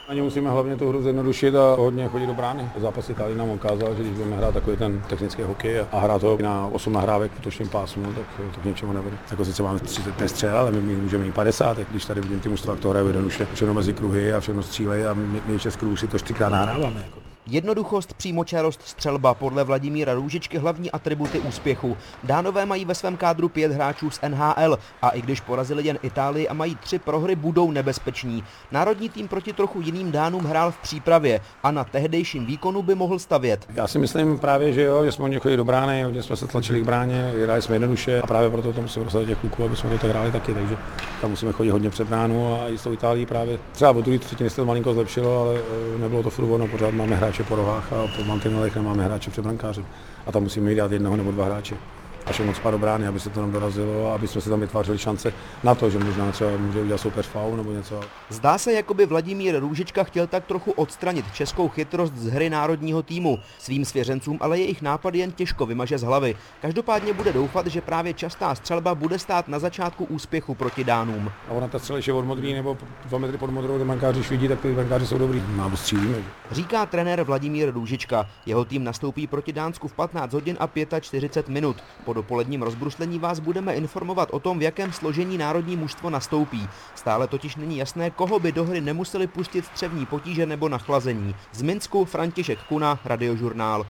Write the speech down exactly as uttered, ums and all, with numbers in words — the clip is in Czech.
Ani musíme hlavně tu hru zjednodušit a hodně chodit do brány. Zápas Itálii nám ukázal, že když budeme hrát takový ten technický hokej a hrát ho na osm nahrávek v útočném pásmu, tak to k ničemu nevede. Jako sice máme třicet pět střel, ale my můžeme mít padesát, když tady vidím ty mužstva, jak to hrají jednoduše, všechno mezi kruhy a všechno střílejí a my, my šest kruhů si to čtyřikrát nahráváme. Jako. Jednoduchost, přímočarost, střelba, podle Vladimíra Růžičky hlavní atributy úspěchu. Dánové mají ve svém kádru pět hráčů z N H L a i když porazili jen Itálii a mají tři prohry, budou nebezpeční. Národní tým proti trochu jiným Dánům hrál v přípravě a na tehdejším výkonu by mohl stavět. Já si myslím právě, že jo, že jsme hodně chodili do brány, hodně jsme se tlačili k bráně, hráli jsme jednoduše a právě proto to musíme dostat těch kluků, aby jsme to tak hráli taky, takže tam musíme chodit hodně před bránu a i s tou Itálií právě třeba od druhé třetiny se to malinko zlepšilo, ale nebylo to furt ono, pořád máme hráče po rohách a po mantinelech nemáme hráče před brankářem. A tam musíme jít dát jednoho nebo dva hráče. A všechno spát do brány, aby se to nám dorazilo a aby jsme si tam vytvářeli šance na to, že možná třeba může udělat soupeř faul nebo něco. Zdá se, jako by Vladimír Růžička chtěl tak trochu odstranit českou chytrost z hry národního týmu. Svým svěřencům ale jejich nápady jen těžko vymaže z hlavy. Každopádně bude doufat, že právě častá střelba bude stát na začátku úspěchu proti Dánům. A ona ta střela je od modrý nebo dva metry pod modrou, ty brankáři, když vidí, tak ty brankáři jsou dobrý. Máme střílíme. Říká trenér Vladimír Růžička. Jeho tým nastoupí proti Dánsku v patnáct hodin a čtyřicet pět minut. Po dopoledním rozbruslení vás budeme informovat o tom, v jakém složení národní mužstvo nastoupí. Stále totiž není jasné, koho by do hry nemuseli pustit střevní potíže nebo nachlazení. Z Minsku František Kuna, Radiožurnál.